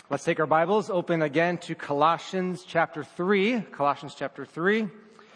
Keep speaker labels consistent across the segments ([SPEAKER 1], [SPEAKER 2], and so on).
[SPEAKER 1] Let's take our Bibles, open again to Colossians chapter 3. Colossians chapter 3.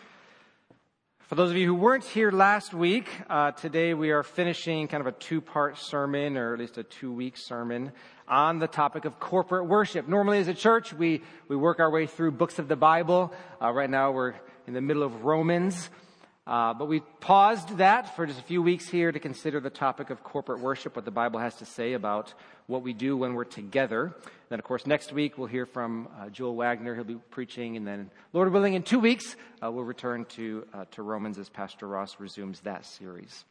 [SPEAKER 1] For those of you who weren't here last week, today we are finishing kind of a two-part sermon, or at least a 2-week sermon, on the topic of corporate worship. Normally as a church, we work our way through books of the Bible. Right now we're in the middle of Romans. But we paused that for just a few weeks here to consider the topic of corporate worship, what the Bible has to say about what we do when we're together. Then, of course, next week we'll hear from Joel Wagner. He'll be preaching. And then, Lord willing, in 2 weeks, we'll return to Romans as Pastor Ross resumes that series.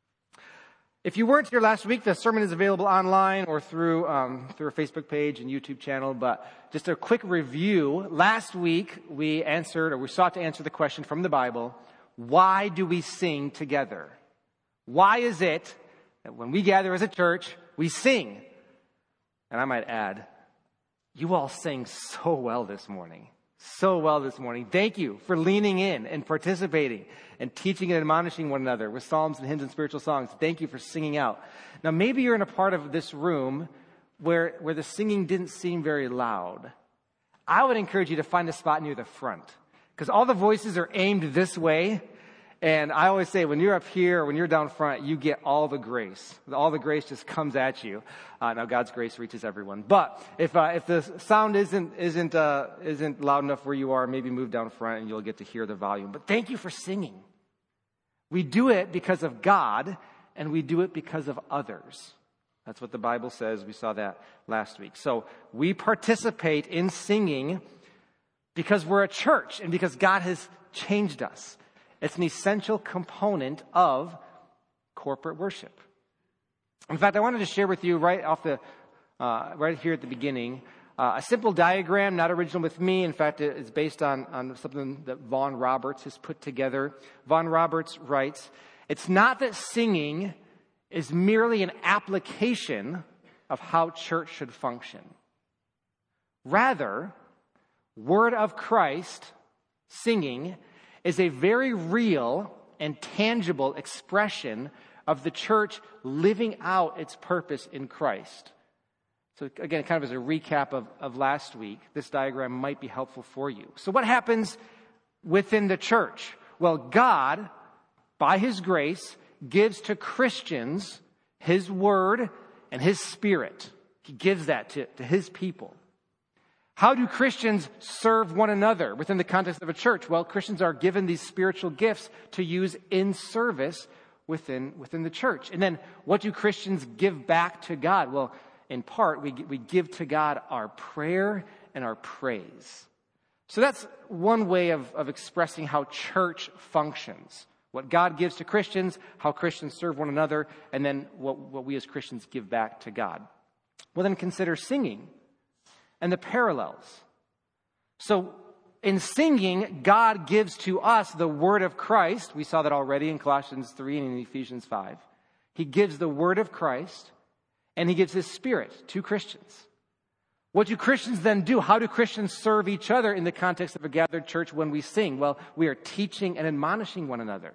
[SPEAKER 1] If you weren't here last week, the sermon is available online or through our Facebook page and YouTube channel. But just a quick review. Last week, we sought to answer the question from the Bible, why do we sing together? Why is it that when we gather as a church, we sing? And I might add, you all sang so well this morning. So well this morning. Thank you for leaning in and participating and teaching and admonishing one another with psalms and hymns and spiritual songs. Thank you for singing out. Now, maybe you're in a part of this room where the singing didn't seem very loud. I would encourage you to find a spot near the front, because all the voices are aimed this way. And I always say, when you're up here, when you're down front, you get all the grace. All the grace just comes at you. Now, God's grace reaches everyone. But if the sound isn't loud enough where you are, maybe move down front and you'll get to hear the volume. But thank you for singing. We do it because of God, and we do it because of others. That's what the Bible says. We saw that last week. So we participate in singing because we're a church and because God has changed us. It's an essential component of corporate worship. In fact, I wanted to share with you right here at the beginning, a simple diagram, not original with me. In fact, it's based on something that Vaughn Roberts has put together. Vaughn Roberts writes, "It's not that singing is merely an application of how church should function. Rather, Word of Christ, singing, is a very real and tangible expression of the church living out its purpose in Christ." So again, kind of as a recap of last week, this diagram might be helpful for you. So what happens within the church? Well, God, by His grace, gives to Christians His Word and His Spirit. He gives that to His people. How do Christians serve one another within the context of a church? Well, Christians are given these spiritual gifts to use in service within the church. And then what do Christians give back to God? Well, in part, we give to God our prayer and our praise. So that's one way of expressing how church functions. What God gives to Christians, how Christians serve one another, and then what we as Christians give back to God. Well, then consider singing and the parallels. So in singing, God gives to us the Word of Christ. We saw that already in Colossians 3 and in Ephesians 5. He gives the Word of Christ, and He gives His Spirit to Christians. What do Christians then do? How do Christians serve each other in the context of a gathered church when we sing? Well, we are teaching and admonishing one another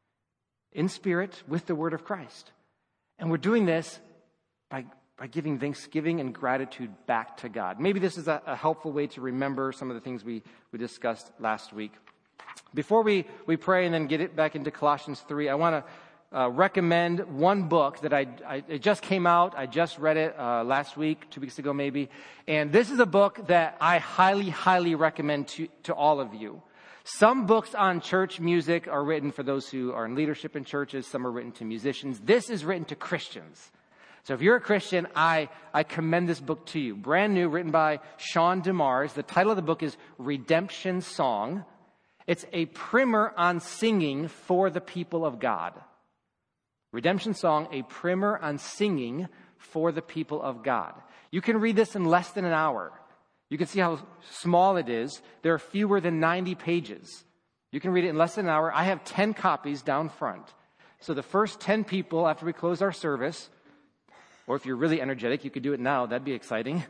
[SPEAKER 1] in spirit with the Word of Christ. And we're doing this by giving thanksgiving and gratitude back to God. Maybe this is a helpful way to remember some of the things we discussed last week. Before we pray and then get it back into Colossians 3, I want to recommend one book that it just came out. I just read it last week, 2 weeks ago maybe. And this is a book that I highly, highly recommend to all of you. Some books on church music are written for those who are in leadership in churches. Some are written to musicians. This is written to Christians. So if you're a Christian, I commend this book to you. Brand new, written by Sean DeMars. The title of the book is Redemption Song. It's a primer on singing for the people of God. Redemption Song, a primer on singing for the people of God. You can read this in less than an hour. You can see how small it is. There are fewer than 90 pages. You can read it in less than an hour. I have 10 copies down front. So the first 10 people after we close our service, or if you're really energetic, you could do it now. That'd be exciting.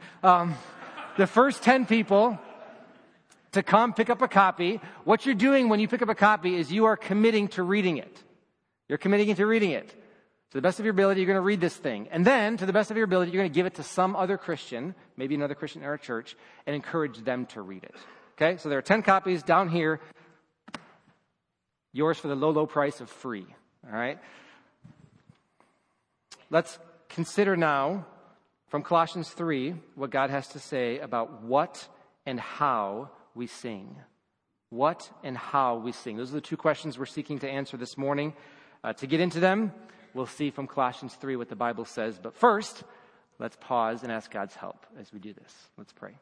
[SPEAKER 1] The first 10 people to come pick up a copy. What you're doing when you pick up a copy is you are committing to reading it. You're committing to reading it. To the best of your ability, you're going to read this thing. And then, to the best of your ability, you're going to give it to some other Christian, maybe another Christian in our church, and encourage them to read it. Okay? So there are 10 copies down here. Yours for the low, low price of free. All right? Let's consider now, from Colossians 3, what God has to say about what and how we sing. What and how we sing. Those are the two questions we're seeking to answer this morning. To get into them, we'll see from Colossians 3 what the Bible says. But first, let's pause and ask God's help as we do this. Let's pray.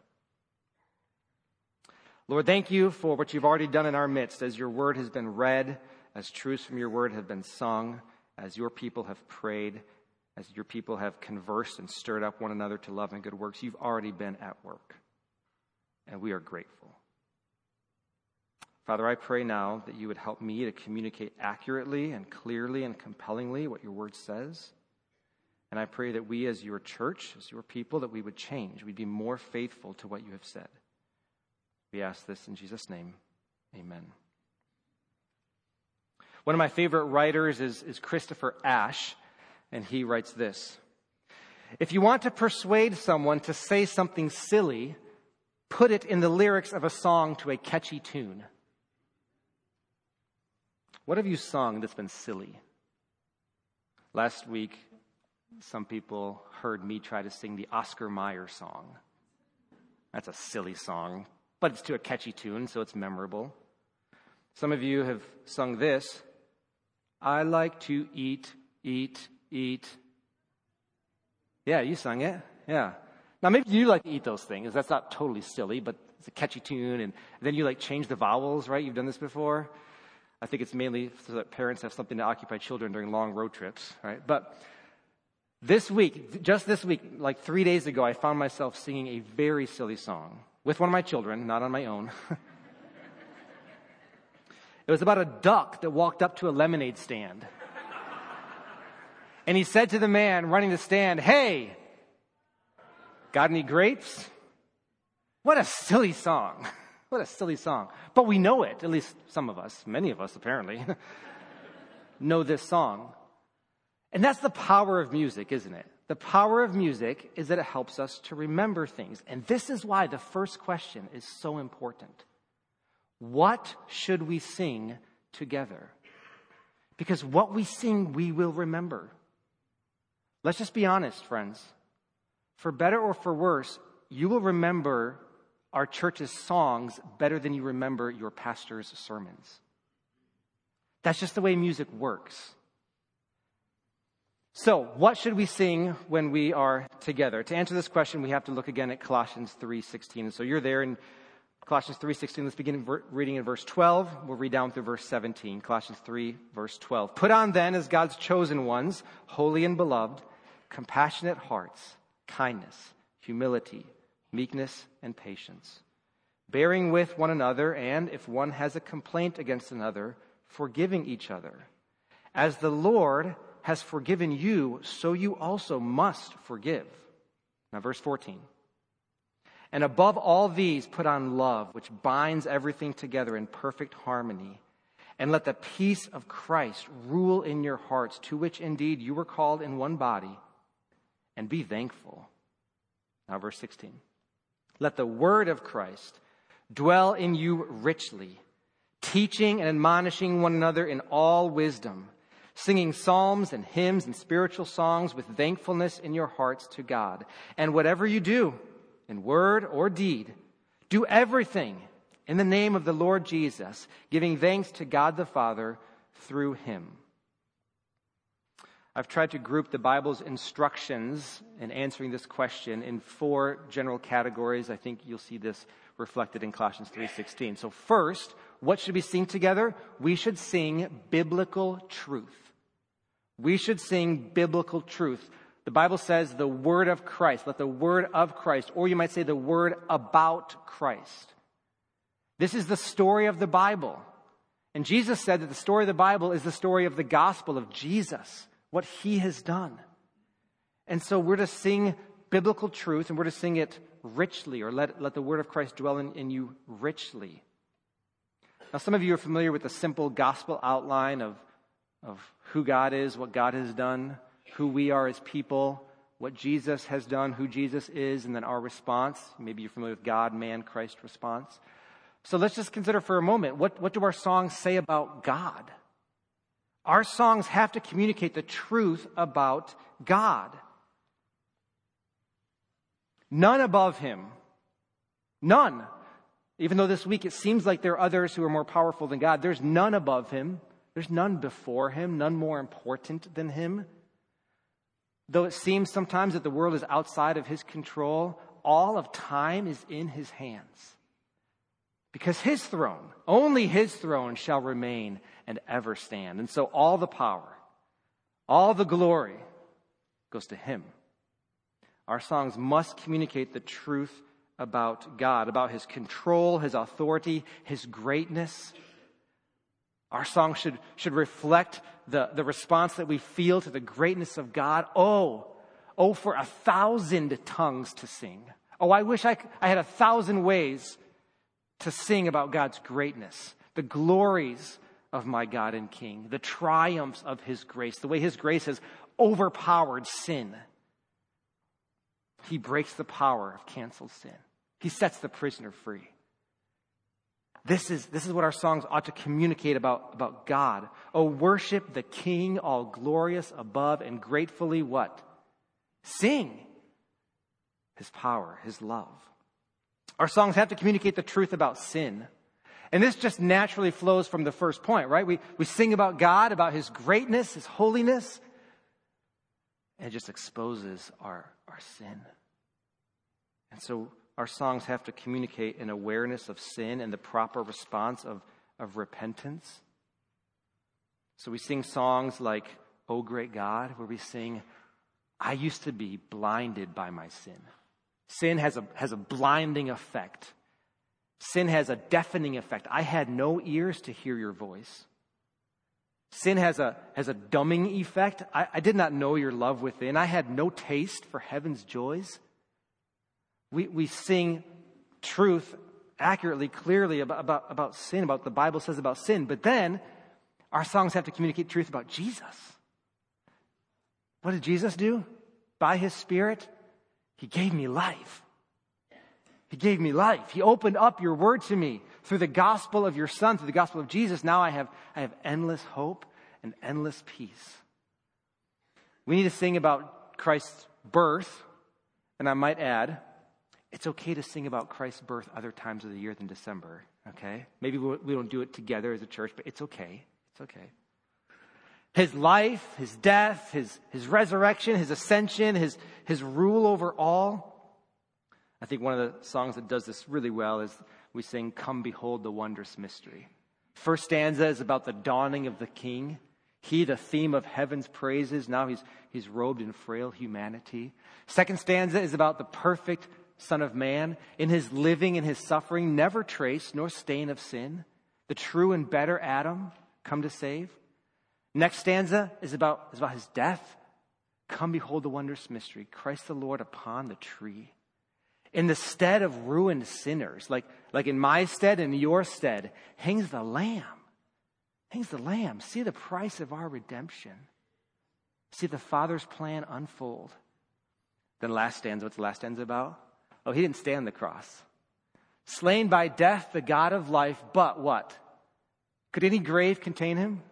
[SPEAKER 1] Lord, thank you for what you've already done in our midst as your word has been read, as truths from your word have been sung, as your people have prayed, as your people have conversed and stirred up one another to love and good works. You've already been at work, and we are grateful. Father, I pray now that you would help me to communicate accurately and clearly and compellingly what your word says. And I pray that we as your church, as your people, that we would change. We'd be more faithful to what you have said. We ask this in Jesus' name. Amen. One of my favorite writers is Christopher Ashe, and he writes this. If you want to persuade someone to say something silly, put it in the lyrics of a song to a catchy tune. What have you sung that's been silly? Last week, some people heard me try to sing the Oscar Mayer song. That's a silly song, but it's to a catchy tune, so it's memorable. Some of you have sung this. I like to eat. Yeah, you sung it. Yeah. Now, maybe you like to eat those things. That's not totally silly, but it's a catchy tune, and then you change the vowels, right? You've done this before. I think it's mainly so that parents have something to occupy children during long road trips, right? But just this week, 3 days ago, I found myself singing a very silly song with one of my children, not on my own. It was about a duck that walked up to a lemonade stand. And he said to the man running the stand, "Hey, got any grapes?" What a silly song. What a silly song. But we know it, at least some of us, many of us apparently, know this song. And that's the power of music, isn't it? The power of music is that it helps us to remember things. And this is why the first question is so important. What should we sing together? Because what we sing, we will remember. Let's just be honest, friends. For better or for worse, you will remember our church's songs better than you remember your pastor's sermons. That's just the way music works. So, what should we sing when we are together? To answer this question, we have to look again at Colossians 3:16. So you're there in Colossians 3:16. Let's begin reading in verse 12. We'll read down through verse 17. Colossians 3, verse 12. Put on then, as God's chosen ones, holy and beloved, compassionate hearts, kindness, humility, meekness, and patience, bearing with one another, and if one has a complaint against another, forgiving each other. As the Lord has forgiven you, so you also must forgive. Now, verse 14. And above all these, put on love, which binds everything together in perfect harmony. And let the peace of Christ rule in your hearts, to which indeed you were called in one body, and be thankful. Now, verse 16. Let the word of Christ dwell in you richly, teaching and admonishing one another in all wisdom, singing psalms and hymns and spiritual songs with thankfulness in your hearts to God. And whatever you do, in word or deed, do everything in the name of the Lord Jesus, giving thanks to God the Father through him. I've tried to group the Bible's instructions in answering this question in 4 general categories. I think you'll see this reflected in Colossians 3:16. So first, what should we sing together? We should sing biblical truth. We should sing biblical truth. The Bible says the word of Christ. Let the word of Christ, or you might say the word about Christ. This is the story of the Bible. And Jesus said that the story of the Bible is the story of the gospel of Jesus, what he has done. And so we're to sing biblical truth, and we're to sing it richly, or let the word of Christ dwell in you richly. Now, some of you are familiar with the simple gospel outline of of who God is, what God has done, who we are as people, what Jesus has done, who Jesus is, and then our response. Maybe you're familiar with God, man, Christ response. So let's just consider for a moment, what do our songs say about God? Our songs have to communicate the truth about God. None above him. None. Even though this week it seems like there are others who are more powerful than God, there's none above him. There's none before him, none more important than him. Though it seems sometimes that the world is outside of his control, all of time is in his hands. Because his throne, only his throne shall remain and ever stand. And so all the power, all the glory goes to him. Our songs must communicate the truth about God, about his control, his authority, his greatness. Our song should reflect the response that we feel to the greatness of God. Oh, for 1,000 tongues to sing. Oh, I wish I had 1,000 ways to sing about God's greatness, the glories of my God and King, the triumphs of his grace, the way his grace has overpowered sin. He breaks the power of canceled sin. He sets the prisoner free. This is what our songs ought to communicate about God. Oh, worship the King, all glorious above, and gratefully what? Sing his power, his love. Our songs have to communicate the truth about sin. And this just naturally flows from the first point, right? We sing about God, about his greatness, his holiness, and it just exposes our sin. And so our songs have to communicate an awareness of sin and the proper response of repentance. So we sing songs like, "O Great God," where we sing, "I used to be blinded by my sin." Sin has a blinding effect. Sin has a deafening effect. I had no ears to hear your voice. Sin has a dumbing effect. I did not know your love within. I had no taste for heaven's joys. We sing truth accurately, clearly about sin, about the Bible says about sin. But then our songs have to communicate truth about Jesus. What did Jesus do? By his Spirit, he gave me life. He gave me life. He opened up your word to me through the gospel of your Son, through the gospel of Jesus. Now I have endless hope and endless peace. We need to sing about Christ's birth. And I might add, it's okay to sing about Christ's birth other times of the year than December, okay? Maybe we don't do it together as a church, but it's okay. It's okay. His life, his death, his resurrection, his ascension, his rule over all. I think one of the songs that does this really well is we sing, "Come Behold the Wondrous Mystery." First stanza is about the dawning of the King. He, the theme of heaven's praises, now he's robed in frail humanity. Second stanza is about the perfect Son of Man, in his living and his suffering, never trace nor stain of sin. The true and better Adam, come to save. Next stanza is about his death. Come behold the wondrous mystery, Christ the Lord upon the tree. In the stead of ruined sinners, like in my stead and your stead, hangs the Lamb. Hangs the Lamb. See the price of our redemption. See the Father's plan unfold. Then last stanza, what's the last stanza about? Oh, he didn't stay on the cross. Slain by death, the God of life, but what? Could any grave contain him?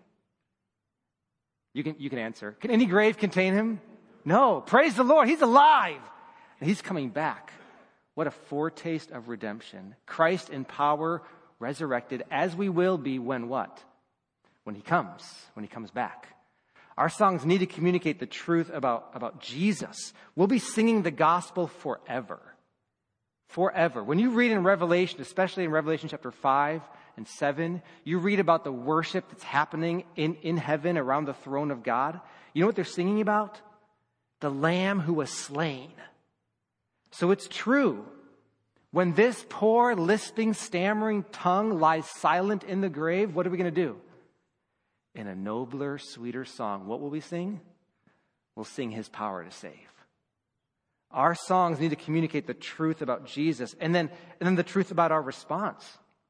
[SPEAKER 1] You can answer. Can any grave contain him? No. Praise the Lord. He's alive. And he's coming back. What a foretaste of redemption. Christ in power, resurrected, as we will be when what? When he comes back. Our songs need to communicate the truth about Jesus. We'll be singing the gospel forever. Forever. When you read in Revelation, especially in Revelation chapter 5 and 7, you read about the worship that's happening in heaven around the throne of God. You know what they're singing about? The Lamb who was slain. So it's true. When this poor, lisping, stammering tongue lies silent in the grave, what are we going to do? In a nobler, sweeter song, what will we sing? We'll sing his power to save. Our songs need to communicate the truth about Jesus and then the truth about our response.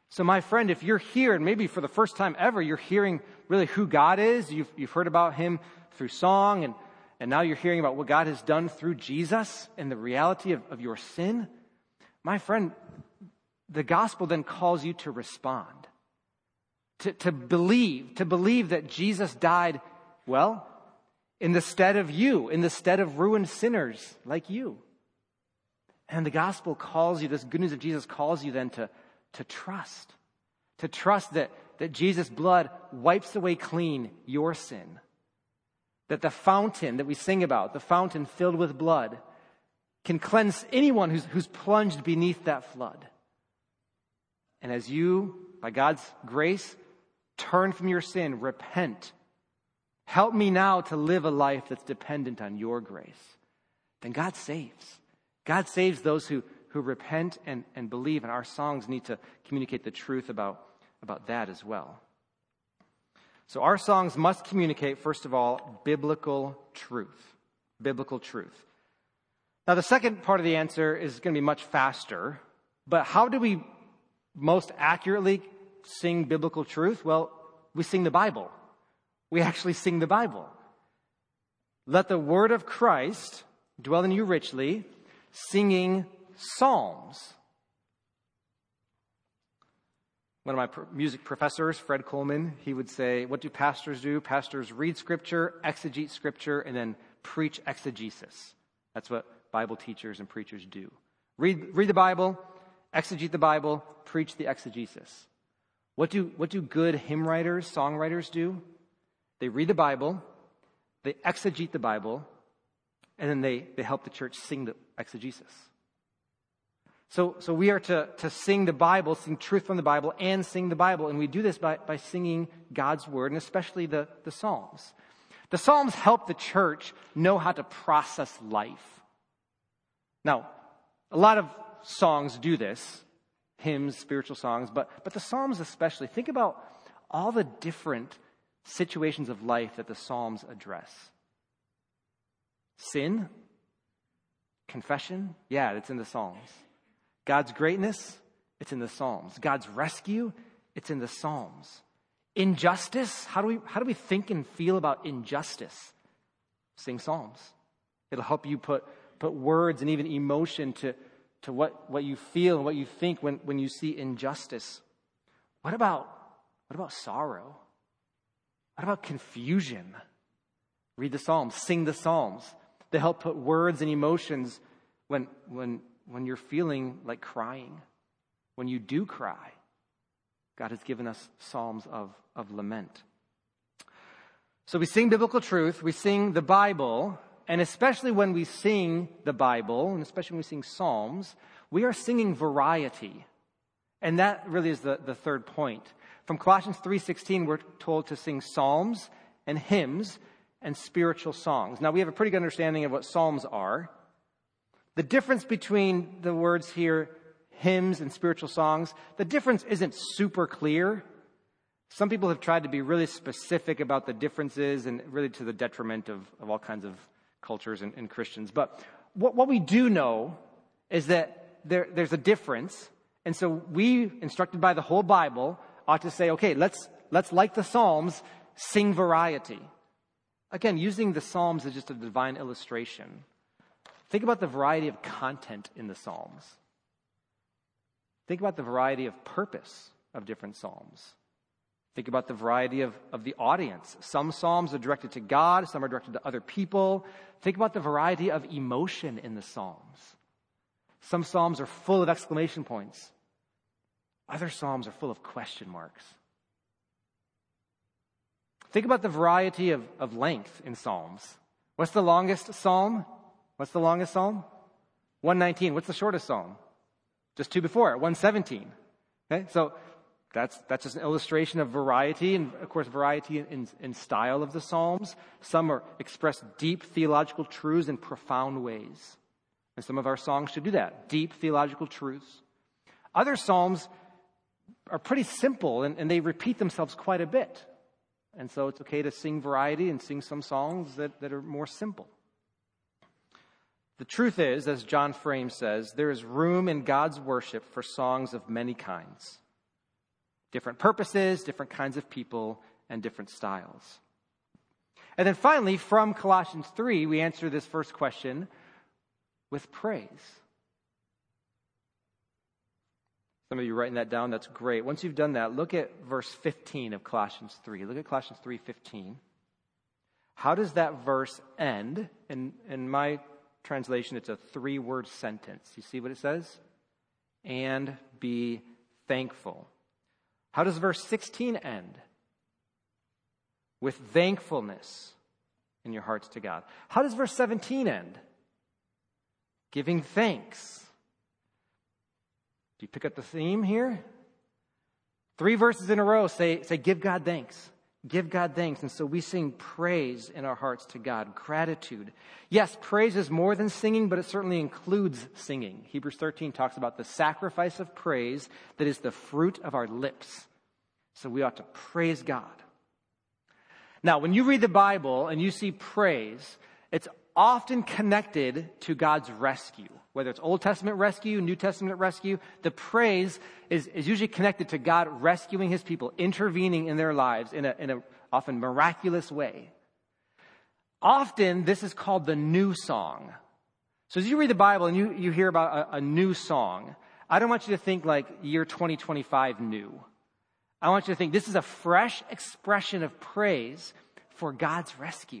[SPEAKER 1] So my friend, if you're here, and maybe for the first time ever, you're hearing really who God is, you've heard about him through song, and now you're hearing about what God has done through Jesus and the reality of your sin, my friend, the gospel then calls you to respond, to believe that Jesus died, well, in the stead of you, in the stead of ruined sinners like you. And the gospel calls you, this good news of Jesus calls you then to trust that Jesus' blood wipes away clean your sin. That the fountain that we sing about, the fountain filled with blood, can cleanse anyone who's plunged beneath that flood. And as you, by God's grace, turn from your sin, repent, help me now to live a life that's dependent on your grace, then God saves. God saves those who repent and believe, and our songs need to communicate the truth about that as well. So our songs must communicate, first of all, biblical truth. Biblical truth. Now, the second part of the answer is going to be much faster, but how do we most accurately sing biblical truth? Well, we sing the Bible. We actually sing the Bible. Let the word of Christ dwell in you richly, singing psalms. One of my music professors, Fred Coleman, he would say, what do pastors do? Pastors read Scripture, exegete Scripture, and then preach exegesis. That's what Bible teachers and preachers do. Read the Bible, exegete the Bible, preach the exegesis. What do good hymn writers, songwriters do? They read the Bible, they exegete the Bible, and then they help the church sing the exegesis. So we are to sing the Bible, sing truth from the Bible, and sing the Bible. And we do this by singing God's word, and especially the Psalms. The Psalms help the church know how to process life. Now, a lot of songs do this, hymns, spiritual songs, but the Psalms especially. Think about all the different situations of life that the Psalms address. Sin, confession, yeah, it's in the Psalms. God's greatness, it's in the Psalms. God's rescue, it's in the Psalms. Injustice, how do we think and feel about injustice? Sing Psalms. It'll help you put words and even emotion to what you feel and what you think when you see injustice. What about sorrow? What about confusion? Read the Psalms, sing the Psalms. They help put words and emotions when you're feeling like crying, when you do cry. God has given us psalms of lament. So we sing biblical truth, we sing the Bible, and especially when we sing the Bible, and especially when we sing psalms, we are singing variety. And that really is the third point. From Colossians 3:16, we're told to sing psalms and hymns and spiritual songs. Now, we have a pretty good understanding of what psalms are. The difference between the words here, hymns and spiritual songs, the difference isn't super clear. Some people have tried to be really specific about the differences and really to the detriment of all kinds of cultures and Christians. But what we do know is that there's a difference. And so we, instructed by the whole Bible, ought to say, okay, let's like the Psalms, sing variety. Again, using the Psalms as just a divine illustration. Think about the variety of content in the Psalms. Think about the variety of purpose of different Psalms. Think about the variety of the audience. Some Psalms are directed to God, some are directed to other people. Think about the variety of emotion in the Psalms. Some Psalms are full of exclamation points. Other Psalms are full of question marks. Think about the variety of length in Psalms. What's the longest Psalm? What's the longest Psalm? 119. What's the shortest Psalm? Just two before it, 117. Okay, so that's just an illustration of variety, and of course variety in style of the Psalms. Some express deep theological truths in profound ways. And some of our songs should do that, deep theological truths. Other Psalms are pretty simple, and they repeat themselves quite a bit. And so it's okay to sing variety and sing some songs that are more simple. The truth is, as John Frame says, there is room in God's worship for songs of many kinds. Different purposes, different kinds of people, and different styles. And then finally, from Colossians 3, we answer this first question with praise. Some of you writing that down, that's great. Once you've done that, look at verse 15 of Colossians 3. Look at Colossians 3:15. How does that verse end? In my translation, it's a 3-word sentence. You see what it says? And be thankful. How does verse 16 end? With thankfulness in your hearts to God. How does verse 17 end? Giving thanks. Do you pick up the theme here? 3 verses in a row say give God thanks. Give God thanks. And so we sing praise in our hearts to God, gratitude. Yes, praise is more than singing, but it certainly includes singing. Hebrews 13 talks about the sacrifice of praise that is the fruit of our lips. So we ought to praise God. Now, when you read the Bible and you see praise, it's often connected to God's rescue. Whether it's Old Testament rescue, New Testament rescue, the praise is usually connected to God rescuing his people, intervening in their lives in a often miraculous way. Often, this is called the new song. So as you read the Bible and you hear about a new song, I don't want you to think like year 2025 new. I want you to think this is a fresh expression of praise for God's rescue.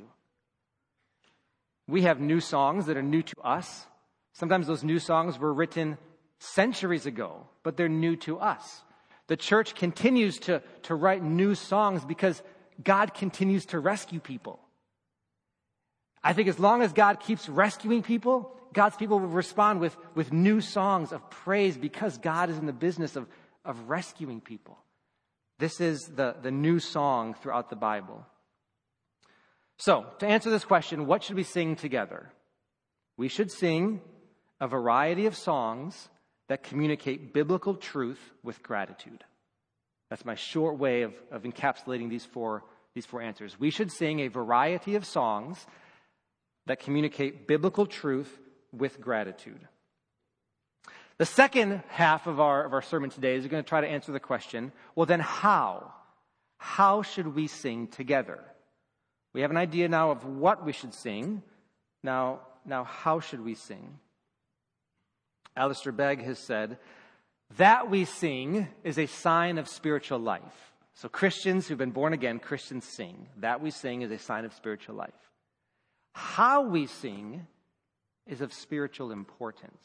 [SPEAKER 1] We have new songs that are new to us. Sometimes those new songs were written centuries ago, but they're new to us. The church continues to write new songs because God continues to rescue people. I think as long as God keeps rescuing people, God's people will respond with new songs of praise because God is in the business of rescuing people. This is the new song throughout the Bible. So, to answer this question, what should we sing together? We should sing a variety of songs that communicate biblical truth with gratitude. That's my short way of encapsulating these four answers. We should sing a variety of songs that communicate biblical truth with gratitude. The second half of our sermon today is going to try to answer the question, well then how? How should we sing together? We have an idea now of what we should sing. Now how should we sing? Alistair Begg has said, that we sing is a sign of spiritual life. So Christians who've been born again, Christians sing. That we sing is a sign of spiritual life. How we sing is of spiritual importance.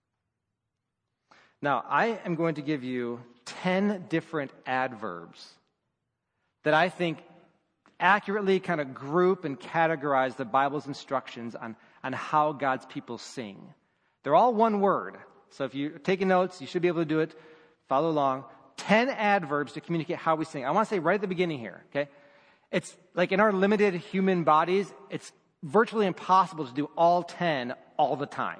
[SPEAKER 1] Now, I am going to give you 10 different adverbs that I think accurately kind of group and categorize the Bible's instructions on how God's people sing. They're all one word. So if you're taking notes, you should be able to do it. Follow along. 10 adverbs to communicate how we sing. I want to say right at the beginning here, okay? It's like in our limited human bodies, it's virtually impossible to do all 10 all the time.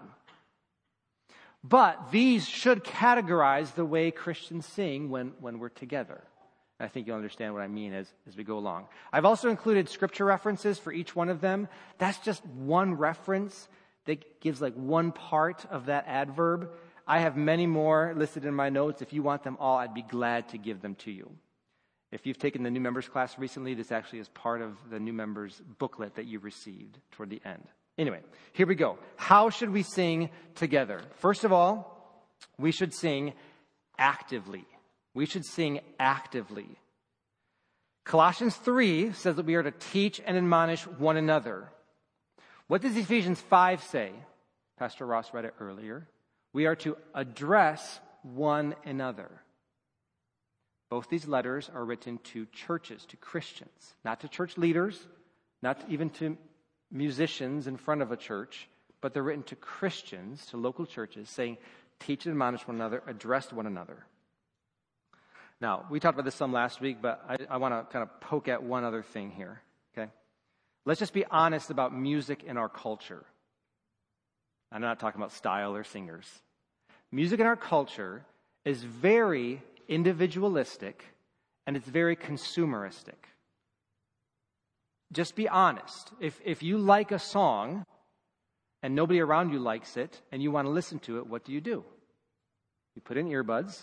[SPEAKER 1] But these should categorize the way Christians sing when we're together. I think you'll understand what I mean as we go along. I've also included scripture references for each one of them. That's just one reference that gives like one part of that adverb. I have many more listed in my notes. If you want them all, I'd be glad to give them to you. If you've taken the new members class recently, this actually is part of the new members booklet that you received toward the end. Anyway, here we go. How should we sing together? First of all, we should sing actively. We should sing actively. Colossians 3 says that we are to teach and admonish one another. What does Ephesians 5 say? Pastor Ross read it earlier. We are to address one another. Both these letters are written to churches, to Christians, not to church leaders, not even to musicians in front of a church, but they're written to Christians, to local churches, saying, teach and admonish one another, address one another. Now, we talked about this some last week, but I want to kind of poke at one other thing here, okay? Let's just be honest about music in our culture. I'm not talking about style or singers. Music in our culture is very individualistic and it's very consumeristic. Just be honest. If you like a song and nobody around you likes it and you want to listen to it, what do? You put in earbuds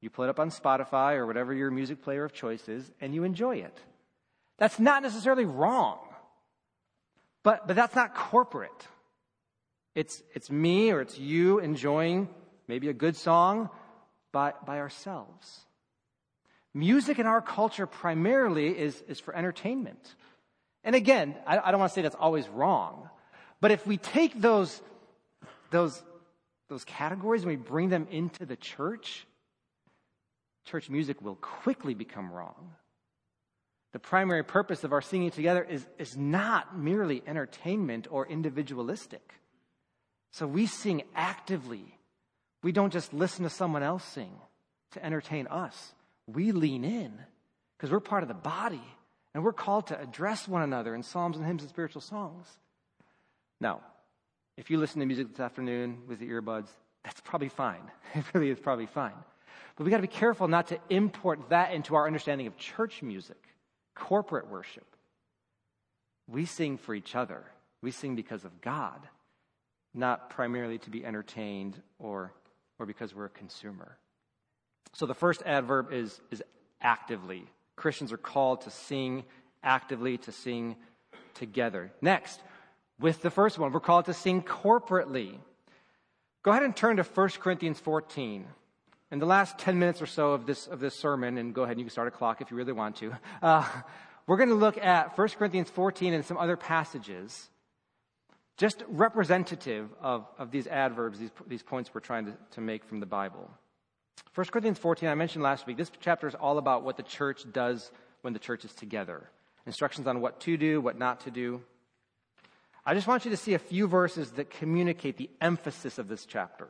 [SPEAKER 1] You pull it up on Spotify or whatever your music player of choice is, and you enjoy it. That's not necessarily wrong, but that's not corporate. It's me or it's you enjoying maybe a good song by ourselves. Music in our culture primarily is for entertainment. And again, I don't want to say that's always wrong, but if we take those categories and we bring them into the church music will quickly become wrong. The primary purpose of our singing together is not merely entertainment or individualistic. So we sing actively. We don't just listen to someone else sing to entertain us. We lean in because we're part of the body and we're called to address one another in psalms and hymns and spiritual songs. Now, if you listen to music this afternoon with the earbuds, that's probably fine. It really is probably fine. But we got to be careful not to import that into our understanding of church music, corporate worship. We sing for each other. We sing because of God, not primarily to be entertained or because we're a consumer. So the first adverb is actively. Christians are called to sing actively, to sing together. Next, with the first one, we're called to sing corporately. Go ahead and turn to 1 Corinthians 14. In the last 10 minutes or so of this sermon, and go ahead and you can start a clock if you really want to, we're going to look at 1 Corinthians 14 and some other passages, just representative of these adverbs, these points we're trying to make from the Bible. 1 Corinthians 14, I mentioned last week, this chapter is all about what the church does when the church is together. Instructions on what to do, what not to do. I just want you to see a few verses that communicate the emphasis of this chapter.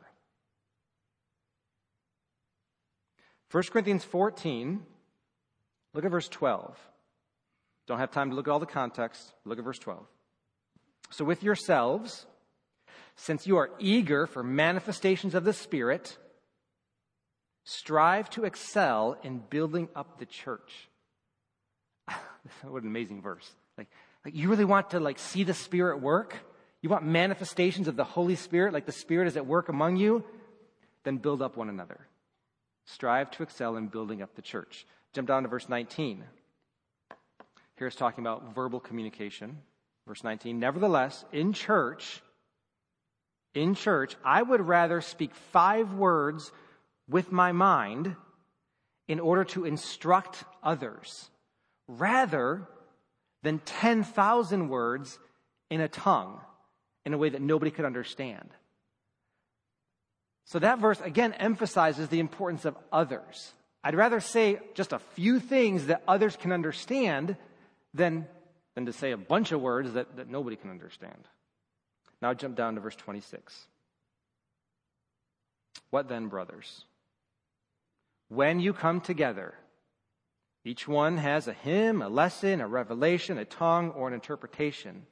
[SPEAKER 1] 1 Corinthians 14, look at verse 12. Don't have time to look at all the context. Look at verse 12. So with yourselves, since you are eager for manifestations of the Spirit, strive to excel in building up the church. What an amazing verse. Like you really want to see the Spirit work? You want manifestations of the Holy Spirit, like the Spirit is at work among you? Then build up one another. Strive to excel in building up the church. Jump down to verse 19. Here it's talking about verbal communication. Verse 19, nevertheless, in church, I would rather speak 5 words with my mind in order to instruct others, rather than 10,000 words in a tongue in a way that nobody could understand. So that verse, again, emphasizes the importance of others. I'd rather say just a few things that others can understand than to say a bunch of words that nobody can understand. Now jump down to verse 26. What then, brothers? When you come together, each one has a hymn, a lesson, a revelation, a tongue, or an interpretation.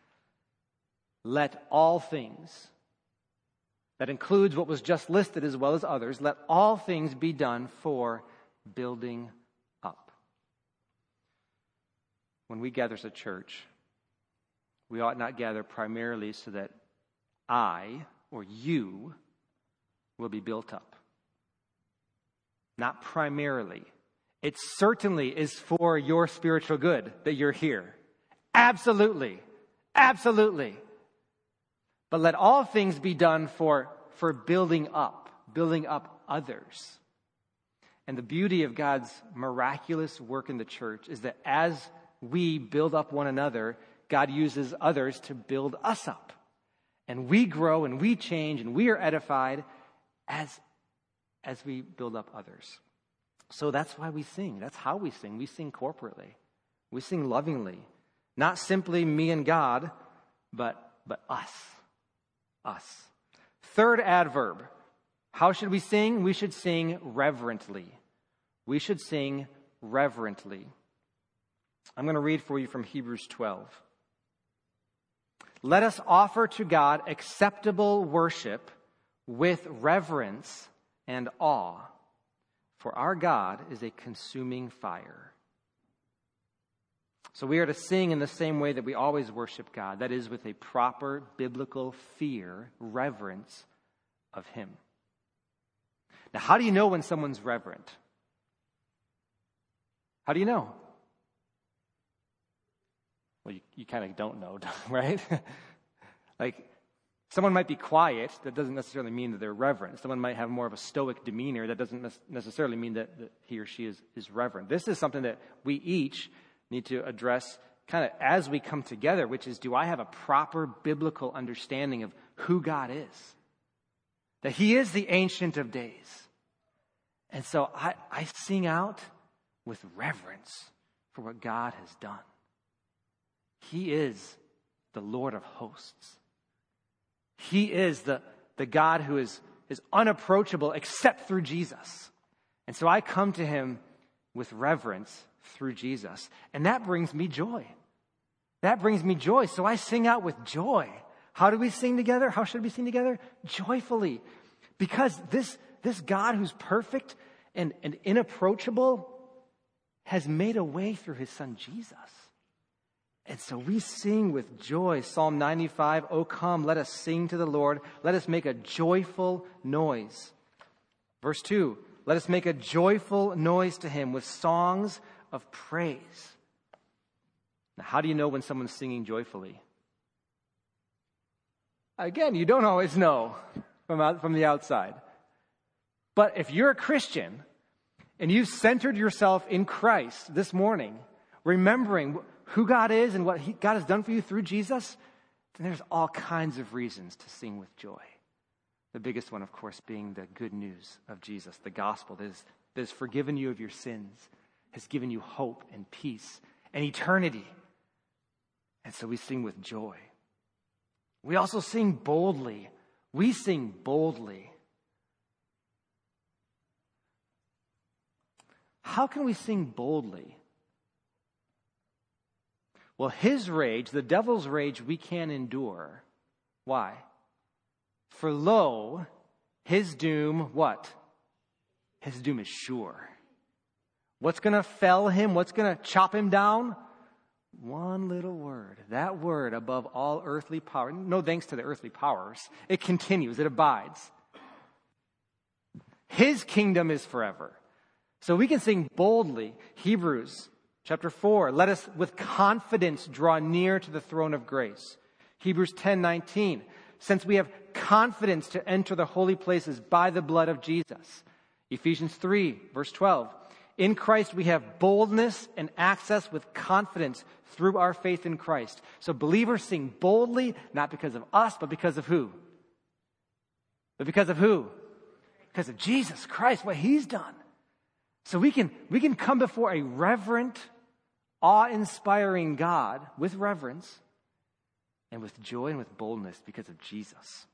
[SPEAKER 1] Let all things, that includes what was just listed as well as others, let all things be done for building up. When we gather as a church, we ought not gather primarily so that I or you will be built up. Not primarily. It certainly is for your spiritual good that you're here. Absolutely. Absolutely. But let all things be done for building up others. And the beauty of God's miraculous work in the church is that as we build up one another, God uses others to build us up. And we grow and we change and we are edified as we build up others. So that's why we sing. That's how we sing. We sing corporately. We sing lovingly. Not simply me and God, but us. Us. Third adverb. How should we sing? We should sing reverently. We should sing reverently. I'm going to read for you from Hebrews 12. Let us offer to God acceptable worship with reverence and awe, for our God is a consuming fire. So we are to sing in the same way that we always worship God, that is, with a proper biblical fear, reverence of Him. Now, how do you know when someone's reverent? How do you know? Well, you kind of don't know, right? Like, someone might be quiet. That doesn't necessarily mean that they're reverent. Someone might have more of a stoic demeanor. That doesn't necessarily mean that he or she is reverent. This is something that we each need to address kind of as we come together, which is, do I have a proper biblical understanding of who God is? That he is the Ancient of Days. And so I sing out with reverence for what God has done. He is the Lord of hosts. He is the God who is unapproachable except through Jesus. And so I come to him with reverence through Jesus. And that brings me joy. That brings me joy. So I sing out with joy. How do we sing together? How should we sing together? Joyfully. Because this God who's perfect and inapproachable has made a way through his son Jesus. And so we sing with joy. Psalm 95, "O come, let us sing to the Lord. Let us make a joyful noise." Verse 2, "Let us make a joyful noise to him with songs of praise." Now, how do you know when someone's singing joyfully? Again, you don't always know from the outside. But if you're a Christian and you've centered yourself in Christ this morning, remembering who God is and what God has done for you through Jesus, then there's all kinds of reasons to sing with joy. The biggest one, of course, being the good news of Jesus, the gospel that has forgiven you of your sins, has given you hope and peace and eternity. And so we sing with joy. We also sing boldly. We sing boldly. How can we sing boldly? Well, his rage, the devil's rage, we can endure. Why? For lo, his doom, what? His doom is sure. What's going to fell him? What's going to chop him down? One little word. That word above all earthly power. No thanks to the earthly powers. It continues. It abides. His kingdom is forever. So we can sing boldly. Hebrews Chapter 4, "Let us with confidence draw near to the throne of grace." Hebrews 10:19, "Since we have confidence to enter the holy places by the blood of Jesus." Ephesians 3, verse 12, "In Christ we have boldness and access with confidence through our faith in Christ." So believers sing boldly, not because of us, but because of who? But because of who? Because of Jesus Christ, what he's done. So we can come before a reverent, awe-inspiring God with reverence and with joy and with boldness because of Jesus.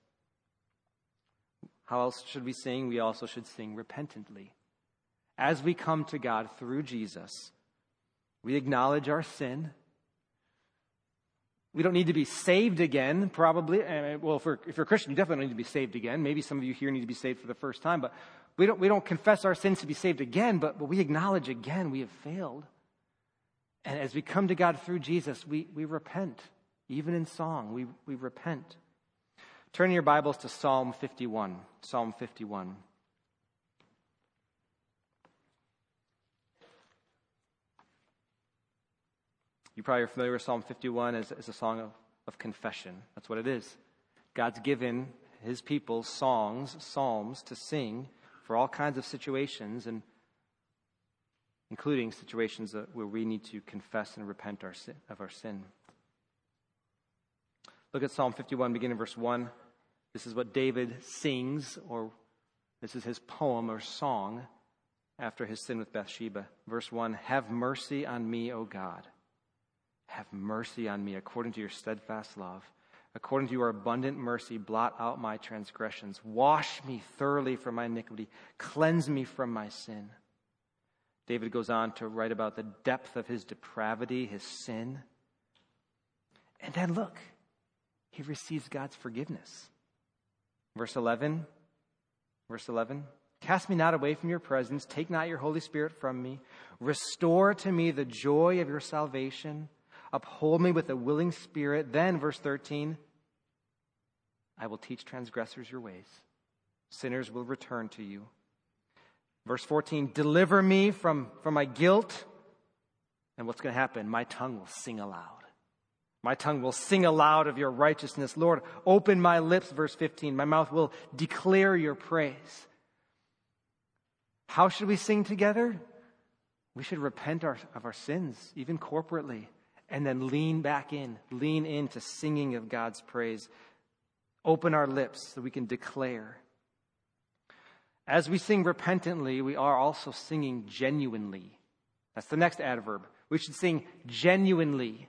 [SPEAKER 1] How else should we sing? We also should sing repentantly. As we come to God through Jesus, we acknowledge our sin. We don't need to be saved again, probably. Well, if you're a Christian, you definitely don't need to be saved again. Maybe some of you here need to be saved for the first time, but we don't confess our sins to be saved again, but we acknowledge again we have failed. And as we come to God through Jesus, we repent. Even in song, we repent. Turn your Bibles to Psalm 51. Psalm 51. You probably are familiar with Psalm 51 as a song of confession. That's what it is. God's given his people psalms to sing for all kinds of situations, and including situations where we need to confess and repent of our sin. Look at Psalm 51, beginning in verse 1. This is what David sings, or this is his poem or song after his sin with Bathsheba. Verse 1, "Have mercy on me, O God. Have mercy on me according to your steadfast love. According to your abundant mercy, blot out my transgressions. Wash me thoroughly from my iniquity. Cleanse me from my sin." David goes on to write about the depth of his depravity, his sin. And then look, he receives God's forgiveness. Verse 11, "Cast me not away from your presence. Take not your Holy Spirit from me. Restore to me the joy of your salvation. Uphold me with a willing spirit." Then, verse 13, "I will teach transgressors your ways. Sinners will return to you. Verse 14, deliver me from my guilt. And what's going to happen? My tongue will sing aloud. My tongue will sing aloud of your righteousness. Lord, open my lips, verse 15. My mouth will declare your praise. How should we sing together? We should repent of our sins, even corporately, and then lean into singing of God's praise. Open our lips so we can declare. As we sing repentantly, we are also singing genuinely. That's the next adverb. We should sing genuinely.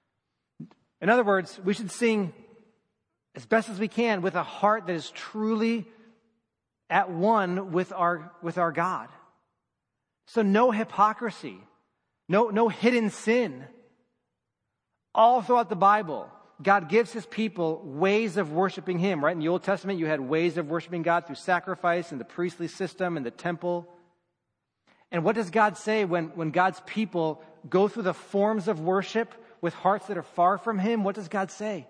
[SPEAKER 1] In other words, we should sing as best as we can with a heart that is truly at one with our God. So no hypocrisy, no hidden sin. All throughout the Bible, God gives his people ways of worshiping him, right? In the Old Testament, you had ways of worshiping God through sacrifice and the priestly system and the temple. And what does God say when God's people go through the forms of worship with hearts that are far from him? What does God say?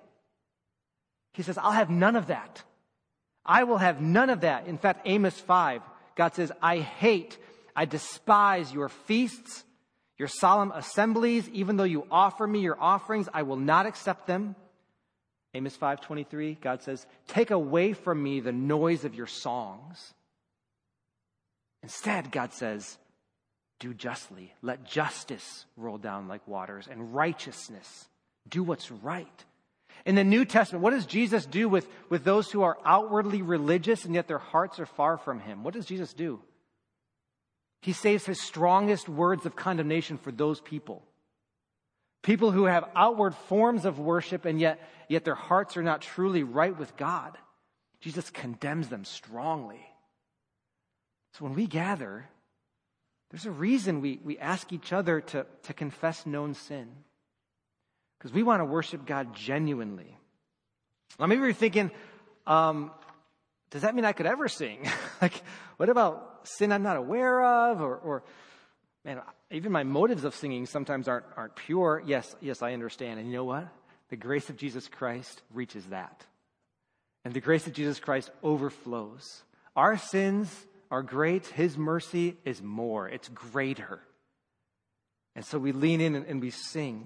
[SPEAKER 1] He says, I'll have none of that. I will have none of that. In fact, Amos 5, God says, I despise your feasts, your solemn assemblies. Even though you offer me your offerings, I will not accept them. Amos 5:23, God says, take away from me the noise of your songs. Instead, God says, do justly. Let justice roll down like waters and righteousness. Do what's right. In the New Testament, what does Jesus do with those who are outwardly religious and yet their hearts are far from him? What does Jesus do? He saves his strongest words of condemnation for those people. People who have outward forms of worship and yet their hearts are not truly right with God. Jesus condemns them strongly. So when we gather, there's a reason we ask each other to confess known sin. Because we want to worship God genuinely. Now maybe you're thinking, does that mean I could ever sing? Like, what about sin I'm not aware of? Or man, even my motives of singing sometimes aren't pure. Yes, I understand. And you know what? The grace of Jesus Christ reaches that. And the grace of Jesus Christ overflows. Our sins are great. His mercy is more. It's greater. And so we lean in and we sing.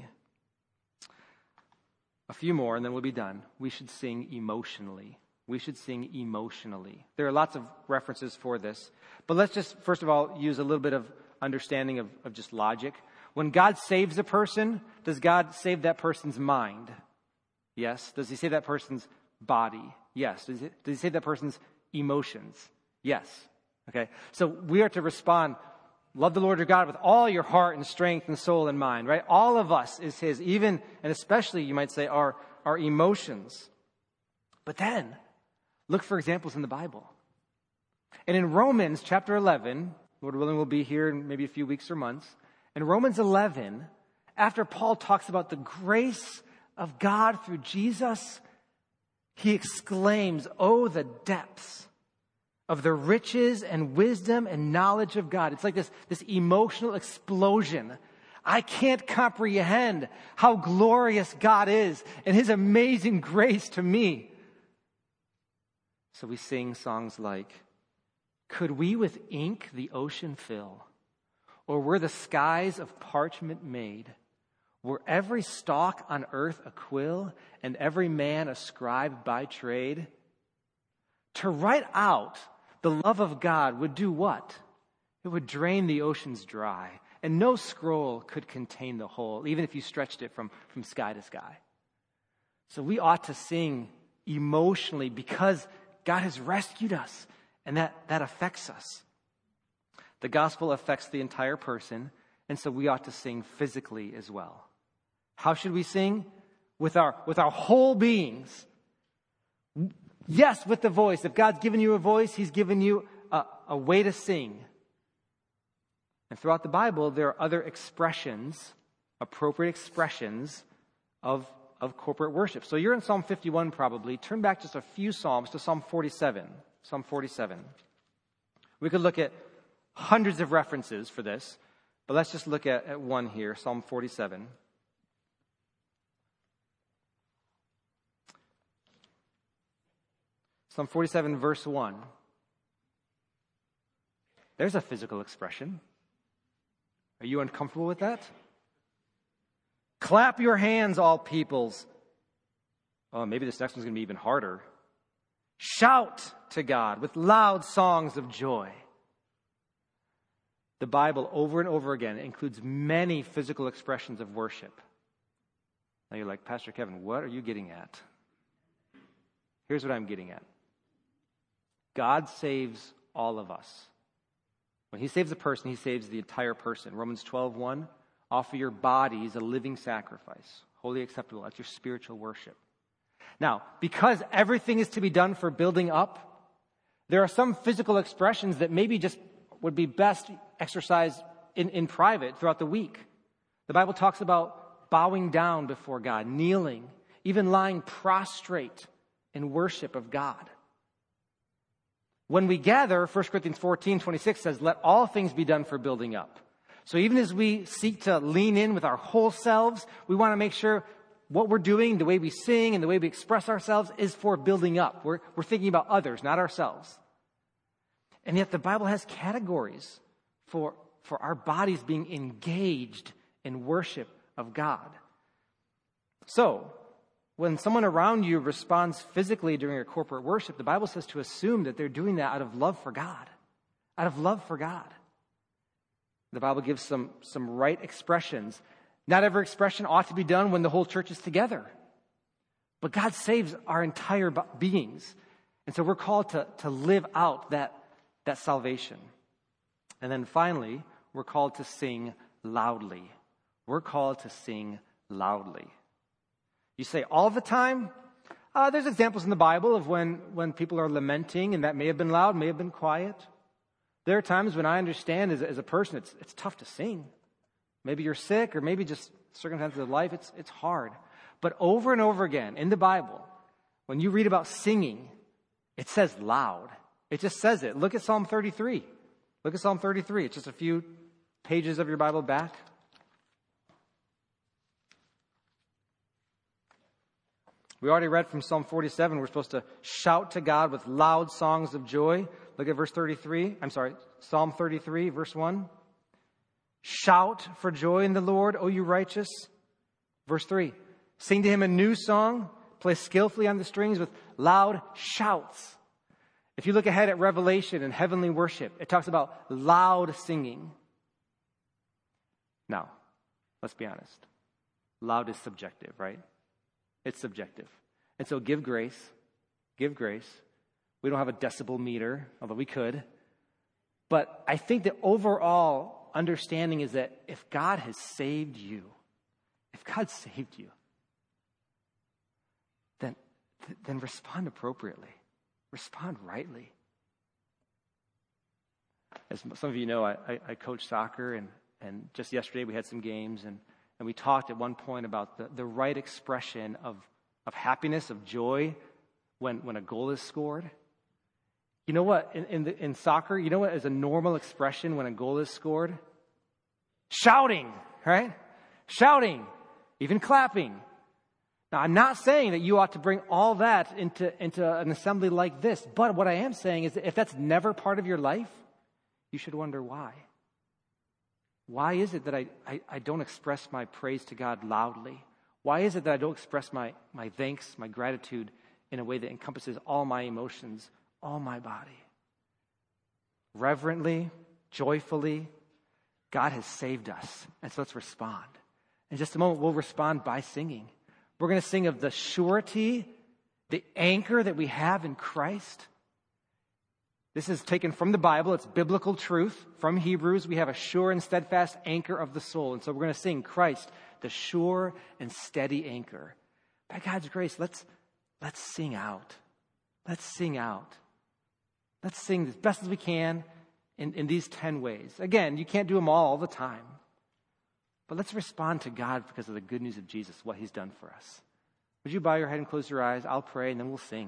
[SPEAKER 1] A few more and then we'll be done. We should sing emotionally. We should sing emotionally. There are lots of references for this. But let's just, first of all, use a little bit of understanding of just logic. When God saves a person, does God save that person's mind? Yes. Does he save that person's body? Yes. Does he save that person's emotions? Yes. Okay. So we are to respond, love the Lord your God with all your heart and strength and soul and mind, right? All of us is his, even and especially, you might say, our emotions. But then, look for examples in the Bible. And in Romans chapter 11, Lord willing, we'll be here in maybe a few weeks or months. In Romans 11, after Paul talks about the grace of God through Jesus, he exclaims, oh, the depths of the riches and wisdom and knowledge of God. It's like this emotional explosion. I can't comprehend how glorious God is and his amazing grace to me. So we sing songs like, could we with ink the ocean fill? Or were the skies of parchment made? Were every stalk on earth a quill and every man a scribe by trade? To write out the love of God would do what? It would drain the oceans dry, and no scroll could contain the whole, even if you stretched it from sky to sky. So we ought to sing emotionally because God has rescued us, and that affects us. The gospel affects the entire person, and so we ought to sing physically as well. How should we sing? With our whole beings. Yes, with the voice. If God's given you a voice, he's given you a way to sing. And throughout the Bible, there are other expressions, appropriate expressions of corporate worship. So you're in Psalm 51 probably. Turn back just a few Psalms to Psalm 47. Psalm 47. We could look at hundreds of references for this, but let's just look at one here, Psalm 47. Psalm 47, verse 1. There's a physical expression. Are you uncomfortable with that? Clap your hands, all peoples. Oh, maybe this next one's going to be even harder. Shout to God with loud songs of joy. The Bible, over and over again, includes many physical expressions of worship. Now you're like, Pastor Kevin, what are you getting at? Here's what I'm getting at. God saves all of us. When he saves a person, he saves the entire person. Romans 12:1, offer your bodies a living sacrifice, wholly acceptable. That's your spiritual worship. Now, because everything is to be done for building up, there are some physical expressions that maybe just would be best exercised in private throughout the week. The Bible talks about bowing down before God, kneeling, even lying prostrate in worship of God. When we gather, 1 Corinthians 14:26 says, let all things be done for building up. So even as we seek to lean in with our whole selves, we want to make sure what we're doing, the way we sing and the way we express ourselves is for building up. We're thinking about others, not ourselves. And yet the Bible has categories for our bodies being engaged in worship of God. So, when someone around you responds physically during a corporate worship, the Bible says to assume that they're doing that out of love for God. Out of love for God. The Bible gives some right expressions. Not every expression ought to be done when the whole church is together. But God saves our entire beings. And so we're called to live out that salvation. And then finally, we're called to sing loudly. We're called to sing loudly. You say all the time? There's examples in the Bible of when people are lamenting, and that may have been loud, may have been quiet. There are times when I understand as a person, it's tough to sing. Maybe you're sick, or maybe just circumstances of life, it's hard. But over and over again in the Bible, when you read about singing, it says loud. It just says it. Look at Psalm 33. Look at Psalm 33. It's just a few pages of your Bible back. We already read from Psalm 47. We're supposed to shout to God with loud songs of joy. Look at verse 33. Psalm 33, verse 1. Shout for joy in the Lord, O you righteous. Verse 3. Sing to him a new song. Play skillfully on the strings with loud shouts. If you look ahead at Revelation and heavenly worship, it talks about loud singing. Now, let's be honest. Loud is subjective, right? It's subjective. And so give grace. Give grace. We don't have a decibel meter, although we could. But I think the overall understanding is that if God has saved you, then respond appropriately. Respond rightly. As some of you know, I coach soccer, and just yesterday we had some games, and we talked at one point about the right expression of happiness, of joy, when a goal is scored. You know what? In soccer, you know what is a normal expression when a goal is scored? Shouting, right? Shouting, even clapping. Now, I'm not saying that you ought to bring all that into an assembly like this, but what I am saying is that if that's never part of your life, you should wonder why. Why is it that I don't express my praise to God loudly? Why is it that I don't express my thanks, my gratitude in a way that encompasses all my emotions, all my body? Reverently, joyfully, God has saved us. And so let's respond. In just a moment, we'll respond by singing. We're going to sing of the surety, the anchor that we have in Christ. This is taken from the Bible. It's biblical truth. From Hebrews, we have a sure and steadfast anchor of the soul. And so we're going to sing Christ, the sure and steady anchor. By God's grace, let's sing out. Let's sing out. Let's sing as best as we can in these 10 ways. Again, you can't do them all the time. But let's respond to God because of the good news of Jesus, what he's done for us. Would you bow your head and close your eyes? I'll pray and then we'll sing.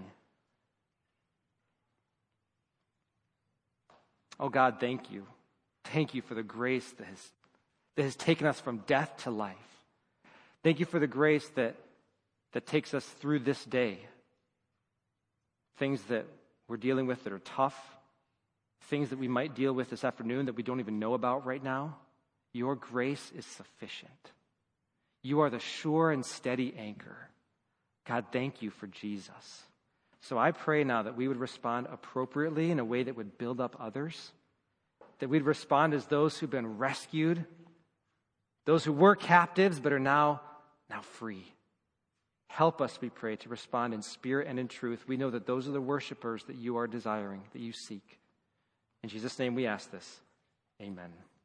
[SPEAKER 1] Oh God, thank you. Thank you for the grace that has taken us from death to life. Thank you for the grace that takes us through this day. Things that we're dealing with that are tough, things that we might deal with this afternoon that we don't even know about right now, your grace is sufficient. You are the sure and steady anchor. God, thank you for Jesus. So I pray now that we would respond appropriately in a way that would build up others, that we'd respond as those who've been rescued, those who were captives but are now free. Help us, we pray, to respond in spirit and in truth. We know that those are the worshipers that you are desiring, that you seek. In Jesus' name we ask this. Amen.